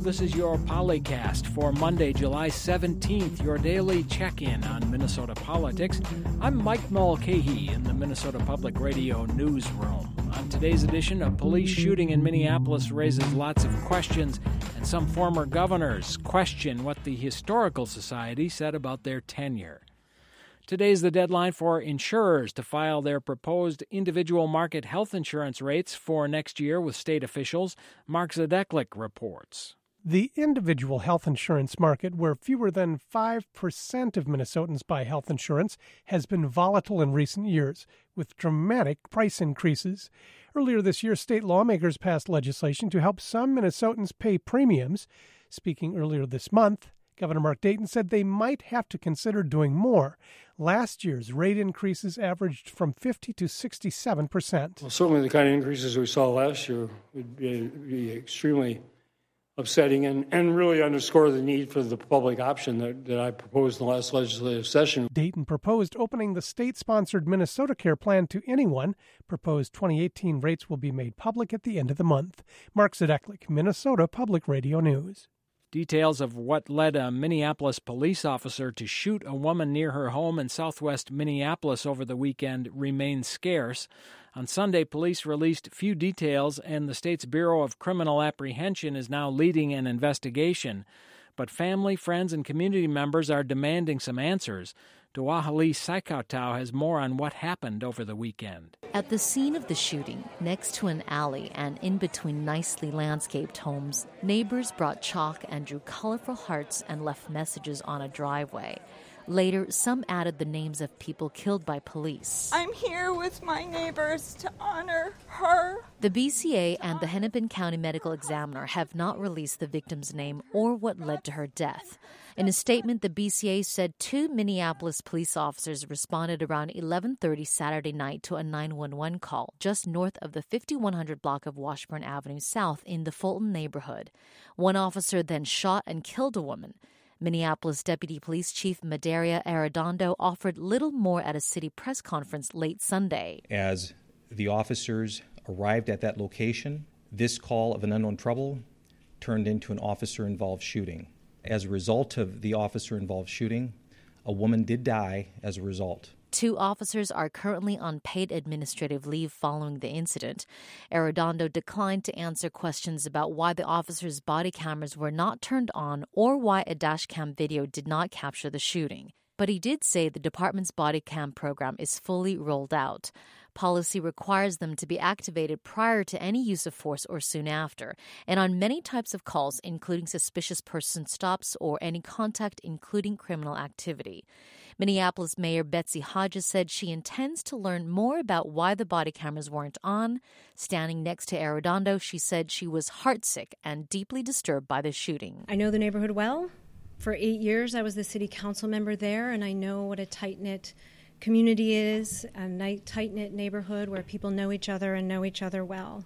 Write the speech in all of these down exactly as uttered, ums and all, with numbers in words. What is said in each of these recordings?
This is your Polycast for Monday, July seventeenth, your daily check-in on Minnesota politics. I'm Mike Mulcahy in the Minnesota Public Radio newsroom. On today's edition, a police shooting in Minneapolis raises lots of questions, and some former governors question what the Historical Society said about their tenure. Today's the deadline for insurers to file their proposed individual market health insurance rates for next year with state officials. Mark Zadeklik reports. The individual health insurance market, where fewer than five percent of Minnesotans buy health insurance, has been volatile in recent years, with dramatic price increases. Earlier this year, state lawmakers passed legislation to help some Minnesotans pay premiums. Speaking earlier this month, Governor Mark Dayton said they might have to consider doing more. Last year's rate increases averaged from fifty to sixty-seven percent. Well, certainly the kind of increases we saw last year would be, be extremely upsetting and, and really underscore the need for the public option that, that I proposed in the last legislative session. Dayton proposed opening the state-sponsored Minnesota Care Plan to anyone. Proposed twenty eighteen rates will be made public at the end of the month. Mark Zadeklik, Minnesota Public Radio News. Details of what led a Minneapolis police officer to shoot a woman near her home in southwest Minneapolis over the weekend remain scarce. On Sunday, police released few details, and the state's Bureau of Criminal Apprehension is now leading an investigation. But family, friends, and community members are demanding some answers. Duahali Saikautau has more on what happened over the weekend. At the scene of the shooting, next to an alley and in between nicely landscaped homes, neighbors brought chalk and drew colorful hearts and left messages on a driveway. Later, some added the names of people killed by police. I'm here with my neighbors to honor her. The B C A and the Hennepin County Medical Examiner have not released the victim's name or what led to her death. In a statement, the B C A said two Minneapolis police officers responded around eleven thirty Saturday night to a nine one one call just north of the fifty-one hundred block of Washburn Avenue South in the Fulton neighborhood. One officer then shot and killed a woman. Minneapolis Deputy Police Chief Medaria Arredondo offered little more at a city press conference late Sunday. As the officers arrived at that location, this call of an unknown trouble turned into an officer-involved shooting. As a result of the officer-involved shooting, a woman did die as a result. Two officers are currently on paid administrative leave following the incident. Arredondo declined to answer questions about why the officers' body cameras were not turned on or why a dashcam video did not capture the shooting. But he did say the department's body cam program is fully rolled out. Policy requires them to be activated prior to any use of force or soon after, and on many types of calls, including suspicious person stops or any contact, including criminal activity. Minneapolis Mayor Betsy Hodges said she intends to learn more about why the body cameras weren't on. Standing next to Arredondo, she said she was heartsick and deeply disturbed by the shooting. I know the neighborhood well. For eight years, I was the city council member there, and I know what a tight-knit community is, a tight-knit neighborhood where people know each other and know each other well.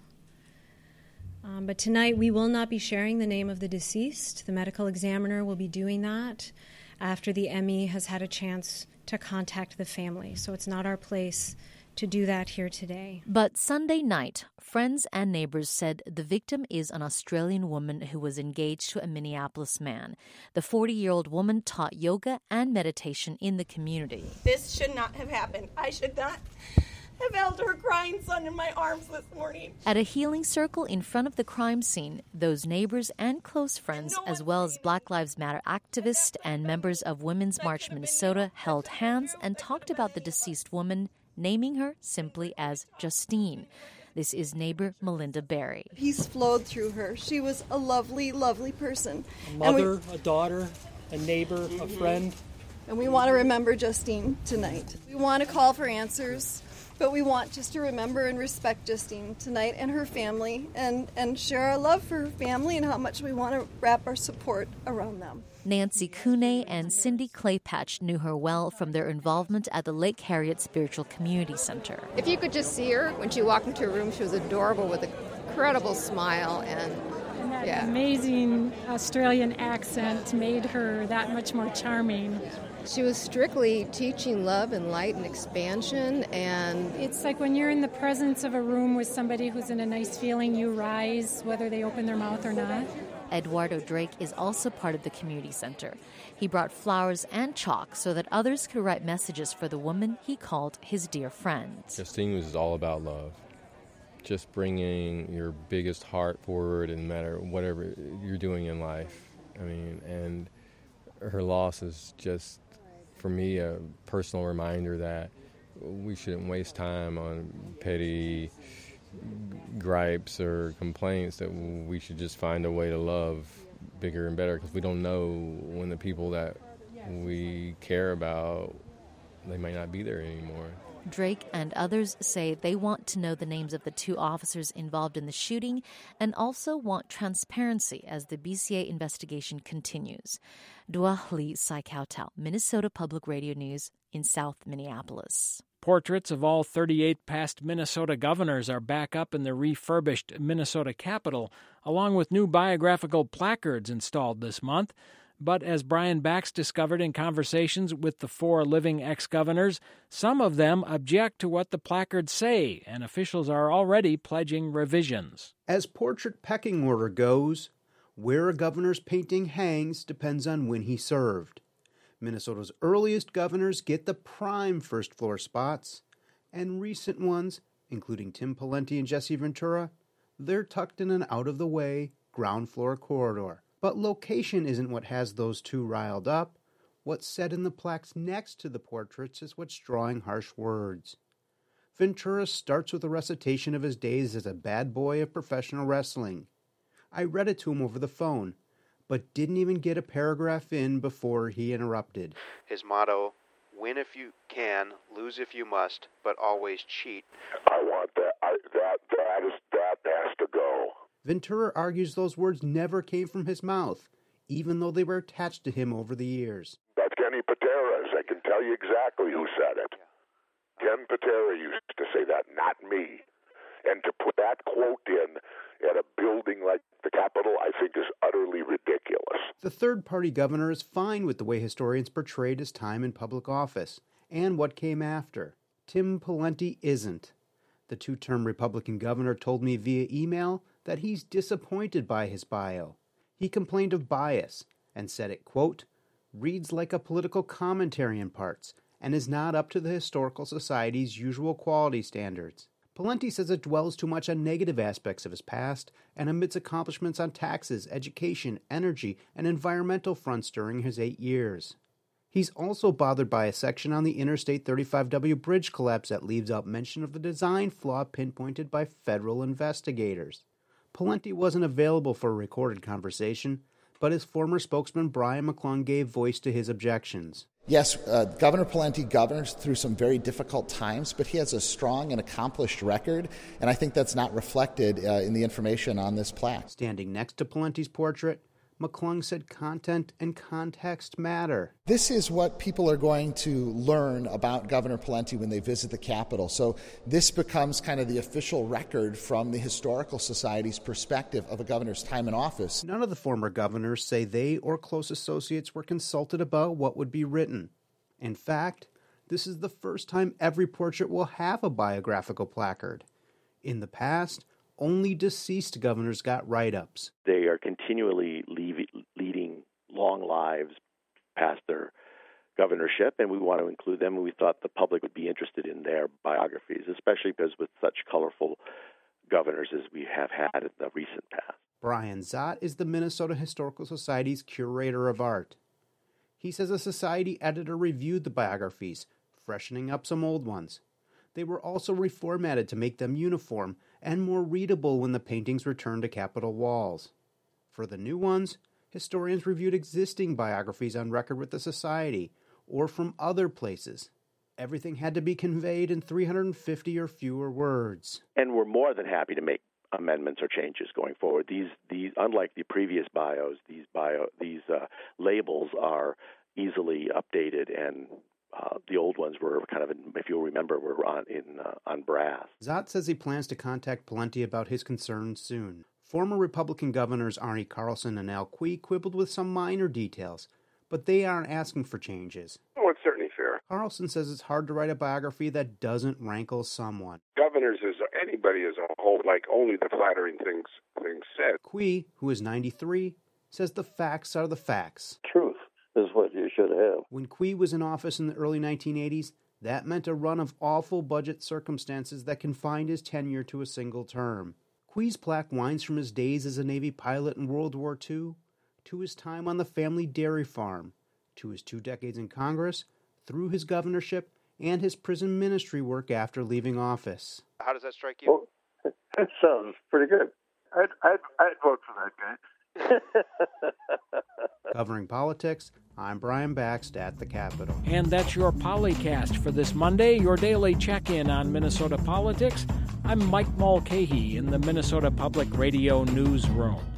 Um, but tonight, we will not be sharing the name of the deceased. The medical examiner will be doing that after the M E has had a chance to contact the family. So it's not our place to do that here today. But Sunday night, friends and neighbors said the victim is an Australian woman who was engaged to a Minneapolis man. The forty-year-old woman taught yoga and meditation in the community. This should not have happened. I should not have held her crying son in my arms this morning. At a healing circle in front of the crime scene, those neighbors and close friends, no as well as Black Lives Matter activists and members of Women's March Minnesota, held hands and talked about the deceased woman, naming her simply as Justine. This is neighbor Melinda Berry. Peace flowed through her. She was a lovely, lovely person. A mother, we, a daughter, a neighbor, mm-hmm. a friend. And we want to remember Justine tonight. We want to call for answers, but we want just to remember and respect Justine tonight and her family and, and share our love for her family and how much we want to wrap our support around them. Nancy Cooney and Cindy Claypatch knew her well from their involvement at the Lake Harriet Spiritual Community Center. If you could just see her when she walked into a room, she was adorable with an incredible smile and And that yeah. amazing Australian accent made her that much more charming. She was strictly teaching love and light and expansion, and it's like when you're in the presence of a room with somebody who's in a nice feeling, you rise, whether they open their mouth or not. Eduardo Drake is also part of the community center. He brought flowers and chalk so that others could write messages for the woman he called his dear friend. Justine was all about love. Just bringing your biggest heart forward, and no matter whatever you're doing in life. I mean, and her loss is just, for me, a personal reminder that we shouldn't waste time on petty gripes or complaints, that we should just find a way to love bigger and better, because we don't know when the people that we care about, they might not be there anymore. Drake and others say they want to know the names of the two officers involved in the shooting and also want transparency as the B C A investigation continues. Dua Lee Sai-Kautal, Minnesota Public Radio News in South Minneapolis. Portraits of all thirty-eight past Minnesota governors are back up in the refurbished Minnesota Capitol, along with new biographical placards installed this month. But as Brian Bax discovered in conversations with the four living ex-governors, some of them object to what the placards say, and officials are already pledging revisions. As portrait pecking order goes, where a governor's painting hangs depends on when he served. Minnesota's earliest governors get the prime first-floor spots, and recent ones, including Tim Pawlenty and Jesse Ventura, they're tucked in an out-of-the-way ground-floor corridor. But location isn't what has those two riled up. What's said in the plaques next to the portraits is what's drawing harsh words. Ventura starts with a recitation of his days as a bad boy of professional wrestling. I read it to him over the phone, but didn't even get a paragraph in before he interrupted. His motto, win if you can, lose if you must, but always cheat. I want that. I, that, that, is, that has to go. Ventura argues those words never came from his mouth, even though they were attached to him over the years. That's Kenny Pateras. I can tell you exactly who said it. Ken Patera used to say that, not me. And to put that quote in at a building like the Capitol, I think is utterly ridiculous. The third-party governor is fine with the way historians portrayed his time in public office and what came after. Tim Pawlenty isn't. The two-term Republican governor told me via email that he's disappointed by his bio. He complained of bias and said it, quote, reads like a political commentary in parts and is not up to the Historical Society's usual quality standards. Pawlenty says it dwells too much on negative aspects of his past and omits accomplishments on taxes, education, energy, and environmental fronts during his eight years. He's also bothered by a section on the Interstate thirty-five W bridge collapse that leaves out mention of the design flaw pinpointed by federal investigators. Pawlenty wasn't available for a recorded conversation, but his former spokesman Brian McClung gave voice to his objections. Yes, uh, Governor Pawlenty governs through some very difficult times, but he has a strong and accomplished record, and I think that's not reflected uh, in the information on this plaque. Standing next to Pawlenty's portrait, McClung said content and context matter. This is what people are going to learn about Governor Pawlenty when they visit the Capitol. So this becomes kind of the official record from the Historical Society's perspective of a governor's time in office. None of the former governors say they or close associates were consulted about what would be written. In fact, this is the first time every portrait will have a biographical placard. In the past, only deceased governors got write-ups. They are continually leave, leading long lives past their governorship, and we want to include them, and we thought the public would be interested in their biographies, especially because with such colorful governors as we have had in the recent past. Brian Zott is the Minnesota Historical Society's curator of art. He says a society editor reviewed the biographies, freshening up some old ones. They were also reformatted to make them uniform and more readable when the paintings returned to Capitol walls. For the new ones, historians reviewed existing biographies on record with the Society or from other places. Everything had to be conveyed in three hundred fifty or fewer words. And we're more than happy to make amendments or changes going forward. These, these, unlike the previous bios, these bio, these uh, labels are easily updated, and uh, the old ones were kind of, if you'll remember, were on in uh, on brass. Zott says he plans to contact Pawlenty about his concerns soon. Former Republican governors Arnie Carlson and Al Quie quibbled with some minor details, but they aren't asking for changes. Well, it certainly fair. Carlson says it's hard to write a biography that doesn't rankle someone. Governors, as anybody as a whole, like only the flattering things things said. Quee, who is ninety-three, says the facts are the facts. Truth is what you should have. When Quee was in office in the early nineteen eighties, that meant a run of awful budget circumstances that confined his tenure to a single term. Quee's plaque winds from his days as a Navy pilot in World War Two, to his time on the family dairy farm, to his two decades in Congress, through his governorship, and his prison ministry work after leaving office. How does that strike you? Well, that sounds pretty good. I'd, I'd, I'd vote for that guy. Covering politics, I'm Brian Baxt at the Capitol. And that's your Polycast for this Monday, your daily check-in on Minnesota politics. I'm Mike Mulcahy in the Minnesota Public Radio Newsroom.